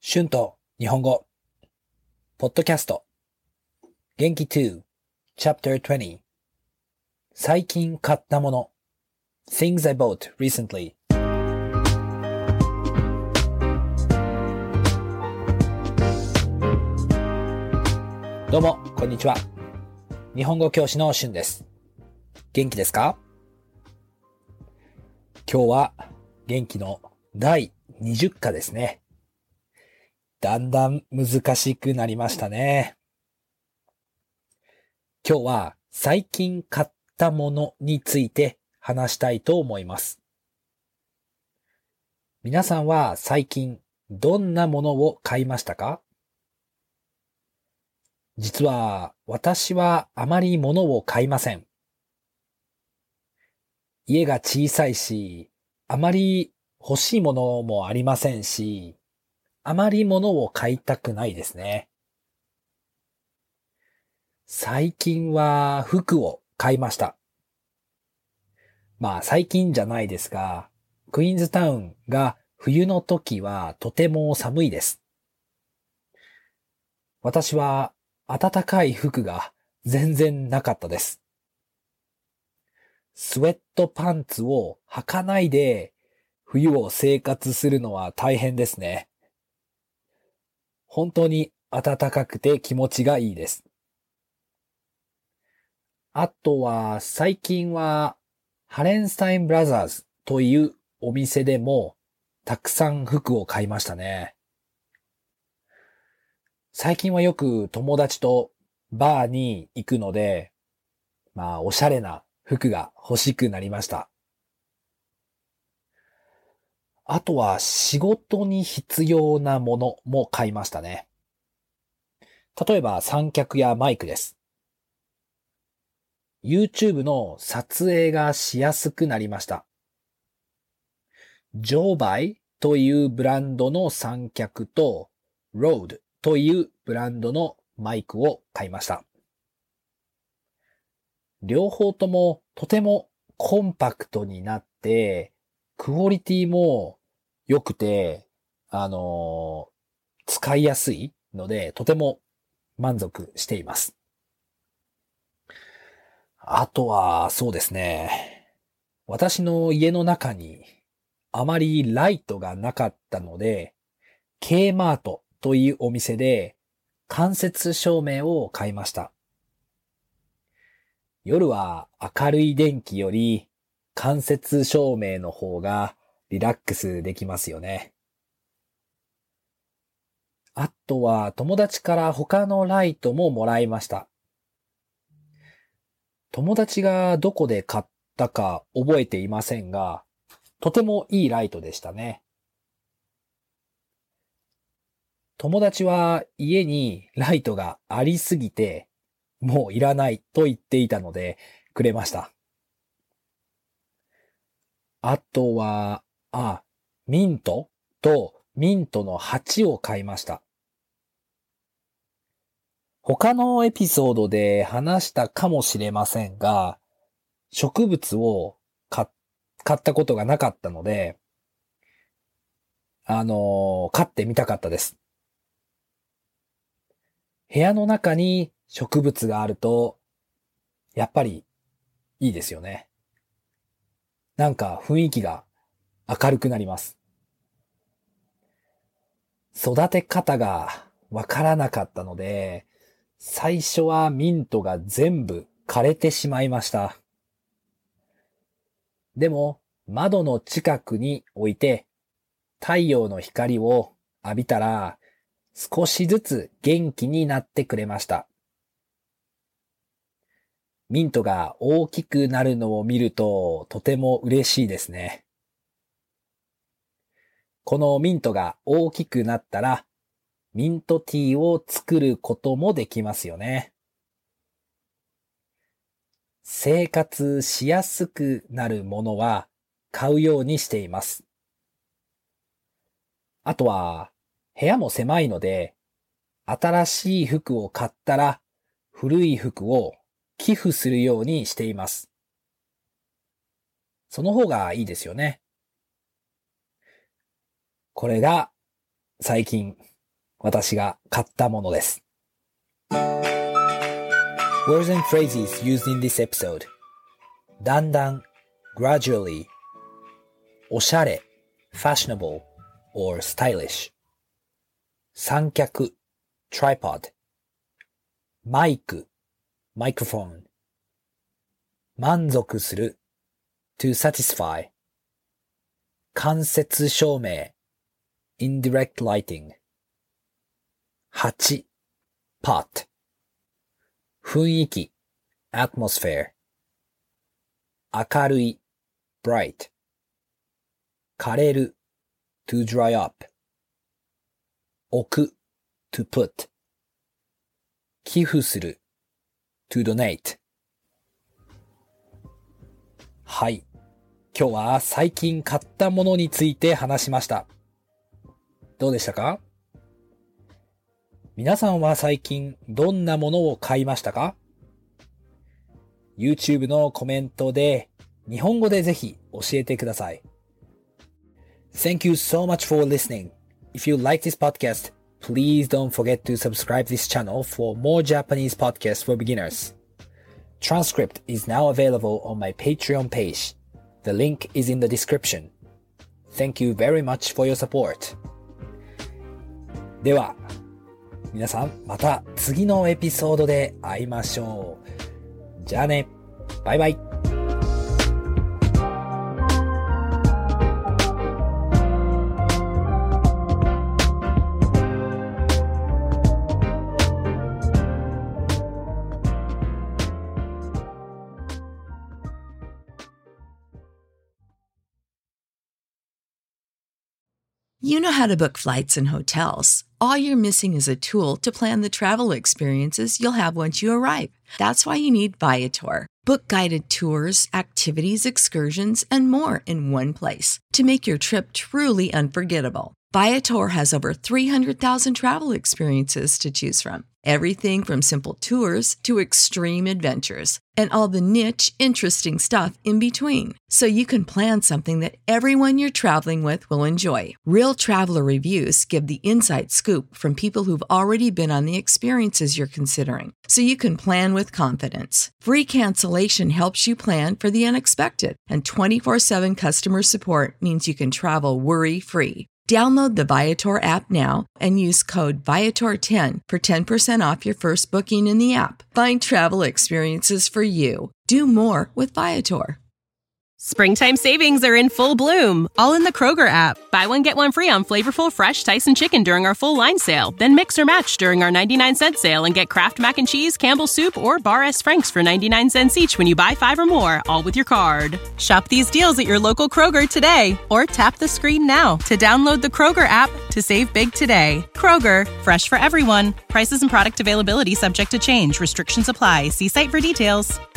春と日本語、ポッドキャスト、元気2、Chapter 20、最近買ったもの、Things I bought recently。どうも、こんにちは。日本語教師の春です。元気ですか？今日は元気の第20課ですね。だんだん難しくなりましたね。今日は最近買ったものについて話したいと思います。皆さんは最近どんなものを買いましたか？実は私はあまり物を買いません。家が小さいし、あまり欲しいものもありませんし、あまり物を買いたくないですね。最近は服を買いました。まあ最近じゃないですが、クイーンズタウンが冬の時はとても寒いです。私は暖かい服が全然なかったです。スウェットパンツを履かないで冬を生活するのは大変ですね。本当に暖かくて気持ちがいいです。あとは最近はハレンスタインブラザーズというお店でもたくさん服を買いましたね。最近はよく友達とバーに行くので、おしゃれな服が欲しくなりました。あとは仕事に必要なものも買いましたね。例えば三脚やマイクです。YouTube の撮影がしやすくなりました。ジョーバイというブランドの三脚と Rode というブランドのマイクを買いました。両方ともとてもコンパクトになって、クオリティも良くて、使いやすいので、とても満足しています。あとは、そうですね。私の家の中にあまりライトがなかったので、K マートというお店で間接照明を買いました。夜は明るい電気より間接照明の方がリラックスできますよね。あとは友達から他のライトももらいました。友達がどこで買ったか覚えていませんが、とてもいいライトでしたね。友達は家にライトがありすぎて、もういらないと言っていたのでくれました。あとは、ミントとミントの鉢を買いました。他のエピソードで話したかもしれませんが、植物を買ったことがなかったので、飼ってみたかったです。部屋の中に植物があると、やっぱりいいですよね。なんか雰囲気が明るくなります。育て方がわからなかったので、最初はミントが全部枯れてしまいました。でも、窓の近くに置いて、太陽の光を浴びたら、少しずつ元気になってくれました。ミントが大きくなるのを見ると、とても嬉しいですね。このミントが大きくなったら、ミントティーを作ることもできますよね。生活しやすくなるものは買うようにしています。あとは、部屋も狭いので、新しい服を買ったら、古い服を寄付するようにしています。その方がいいですよね。これが最近私が買ったものです。Words and phrases used in this episode. だんだん gradually おしゃれ fashionable or stylish 三脚 tripod マイク microphone 満足する to satisfy 間接照明 indirect lighting 8 pot 雰囲気 atmosphere 明るい bright 枯れる to dry up 置く to put 寄付する to donate はい。今日は最近買ったものについて話しました。どうでしたか？皆さんは最近どんなものを買いましたか？ YouTube のコメントで日本語でぜひ教えてください。Thank you so much for listening. If you like this podcast, please don't forget to subscribe this channel for more Japanese podcasts for beginners. Transcript is now available on my Patreon page. The link is in the description. Thank you very much for your support. では、皆さんまた次のエピソードで会いましょう。じゃあね。バイバイ。 You know how to book flights and hotels. All you're missing is a tool to plan the travel experiences you'll have once you arrive. That's why you need Viator. Book guided tours, activities, excursions, and more in one place to make your trip truly unforgettable. Viator has over 300,000 travel experiences to choose from. Everything from simple tours to extreme adventures and all the niche, interesting stuff in between. So you can plan something that everyone you're traveling with will enjoy. Real traveler reviews give the inside scoop from people who've already been on the experiences you're considering. So you can plan with confidence. Free cancellation helps you plan for the unexpected. And 24/7 customer support means you can travel worry-free. Download the Viator app now and use code Viator10 for 10% off your first booking in the app. Find travel experiences for you. Do more with Viator. Springtime savings are in full bloom, all in the Kroger app. Buy one, get one free on flavorful fresh Tyson chicken during our full line sale. Then mix or match during our 99-cent sale and get Kraft Mac and Cheese, Campbell's Soup, or Bar S. Frank's for 99 cents each when you buy 5 or more, all with your card. Shop these deals at your local Kroger today, or tap the screen now to download the Kroger app to save big today. Kroger, fresh for everyone. Prices and product availability subject to change. Restrictions apply. See site for details.